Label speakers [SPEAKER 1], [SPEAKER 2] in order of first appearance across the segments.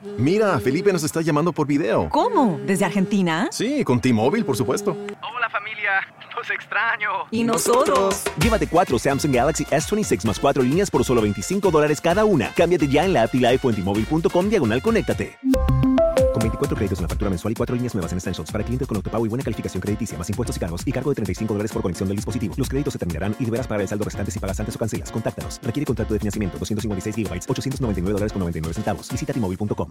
[SPEAKER 1] Mira, Felipe nos está llamando por video.
[SPEAKER 2] ¿Cómo? ¿Desde Argentina?
[SPEAKER 1] Sí, con T-Mobile, por supuesto.
[SPEAKER 3] Hola familia, los extraño.
[SPEAKER 2] ¿Y nosotros?
[SPEAKER 4] Llévate 4 Samsung Galaxy S26 más 4 líneas por solo $25 cada una. Cámbiate ya en la app Live o en T-Mobile.com/conéctate. Con 24 créditos en la factura mensual y 4 líneas nuevas en Essentials para clientes con autopago y buena calificación crediticia, más impuestos y cargos y cargo de $35 por conexión del dispositivo. Los créditos se terminarán y deberás pagar el saldo restante si pagas antes o cancelas. Contáctanos. Requiere contrato de financiamiento. 256 GB, $899.99. Visita T-Mobile.com.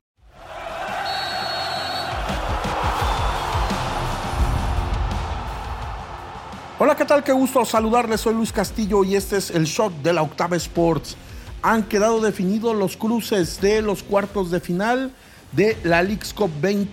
[SPEAKER 5] Hola, ¿qué tal? Qué gusto saludarles. Soy Luis Castillo y este es el Shot de la Octava Sports. Han quedado definidos los cruces de los cuartos de final de la Leagues Cup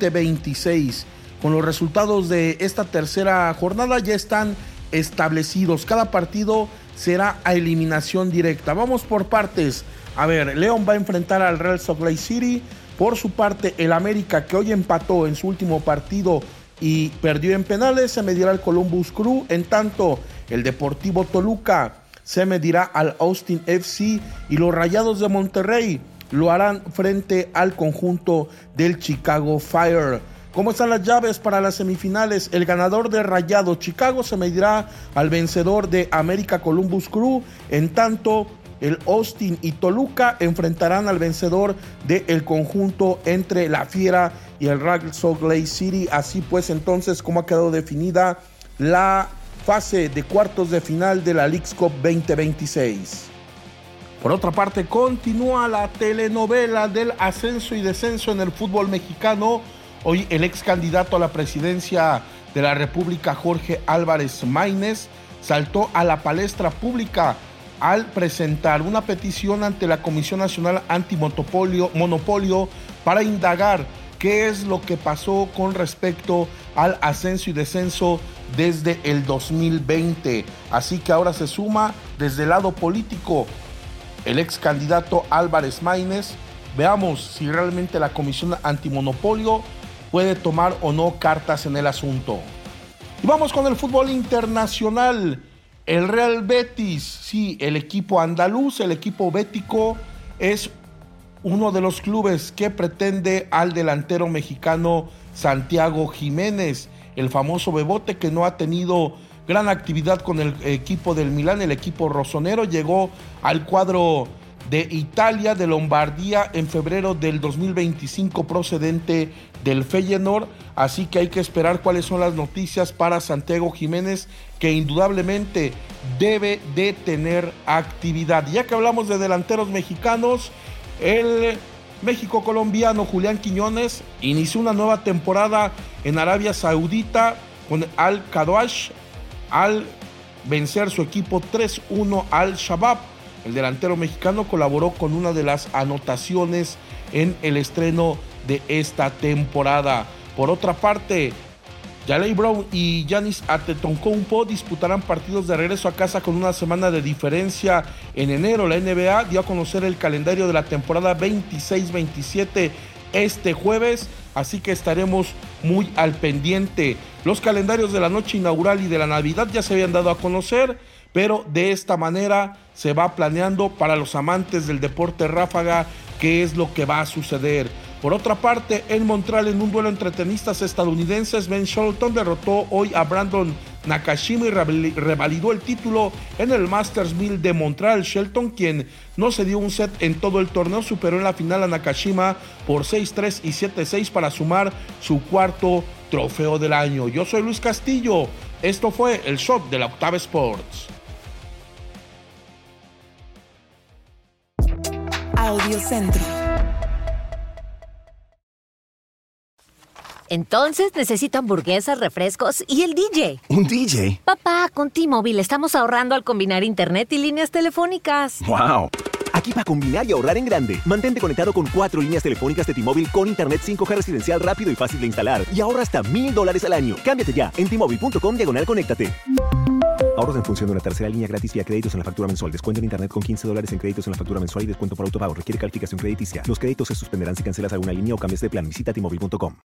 [SPEAKER 5] 2026. Con los resultados de esta tercera jornada ya están establecidos. Cada partido será a eliminación directa. Vamos por partes. A ver, León va a enfrentar al Real Salt Lake City. Por su parte, el América, que hoy empató en su último partido y perdió en penales, se medirá al Columbus Crew. En tanto, el Deportivo Toluca se medirá al Austin FC y los Rayados de Monterrey lo harán frente al conjunto del Chicago Fire. ¿Cómo están las llaves para las semifinales? El ganador de Rayados Chicago se medirá al vencedor de América Columbus Crew. En tanto, el Austin y Toluca enfrentarán al vencedor del conjunto entre la Fiera y el Real Salt Lake City. Así pues, entonces, ¿cómo ha quedado definida la fase de cuartos de final de la Leagues Cup 2026? Por otra parte, continúa la telenovela del ascenso y descenso en el fútbol mexicano. Hoy el ex candidato a la presidencia de la República, Jorge Álvarez Maínez, saltó a la palestra pública al presentar una petición ante la Comisión Nacional Antimonopolio para indagar qué es lo que pasó con respecto al ascenso y descenso desde el 2020. Así que ahora se suma desde el lado político el ex candidato Álvarez Maínez. Veamos si realmente la Comisión Antimonopolio puede tomar o no cartas en el asunto. Y vamos con el fútbol internacional. El Real Betis, sí, el equipo andaluz, el equipo bético, es uno de los clubes que pretende al delantero mexicano Santiago Jiménez, el famoso Bebote, que no ha tenido gran actividad con el equipo del Milán. El equipo rosonero llegó al cuadro de Italia, de Lombardía, en febrero del 2025, procedente del Feyenoord. Así que hay que esperar cuáles son las noticias para Santiago Jiménez, que indudablemente debe de tener actividad. Ya que hablamos de delanteros mexicanos, el México colombiano Julián Quiñones inició una nueva temporada en Arabia Saudita con Al-Qadosh al vencer su equipo 3-1 al Shabab. El delantero mexicano colaboró con una de las anotaciones en el estreno de esta temporada. Por otra parte, Jalen Brown y Giannis Antetokounmpo disputarán partidos de regreso a casa con una semana de diferencia en enero. La NBA dio a conocer el calendario de la temporada 26-27 este jueves, así que estaremos muy al pendiente. Los calendarios de la noche inaugural y de la Navidad ya se habían dado a conocer, pero de esta manera se va planeando para los amantes del deporte ráfaga qué es lo que va a suceder. Por otra parte, en Montreal, en un duelo entre tenistas estadounidenses, Ben Shelton derrotó hoy a Brandon Nakashima y revalidó el título en el Masters 1000 de Montreal. Shelton, quien no se dio un set en todo el torneo, superó en la final a Nakashima por 6-3 y 7-6 para sumar su cuarto trofeo del año. Yo soy Luis Castillo. Esto fue el Shot de la Octava Sports.
[SPEAKER 6] Audiocentro.
[SPEAKER 7] Entonces necesito hamburguesas, refrescos y el DJ.
[SPEAKER 1] ¿Un DJ?
[SPEAKER 7] Papá, con T-Mobile estamos ahorrando al combinar internet y líneas telefónicas.
[SPEAKER 1] ¡Wow!
[SPEAKER 4] Aquí para combinar y ahorrar en grande. Mantente conectado con 4 líneas telefónicas de T-Mobile con internet 5G residencial rápido y fácil de instalar. Y ahorra hasta $1,000 al año. Cámbiate ya en T-Mobile.com/conéctate. Ahorros en función de una tercera línea gratis vía créditos en la factura mensual. Descuento en internet con $15 en créditos en la factura mensual y descuento por autopago. Requiere calificación crediticia. Los créditos se suspenderán si cancelas alguna línea o cambias de plan. Visita T-Mobile.com.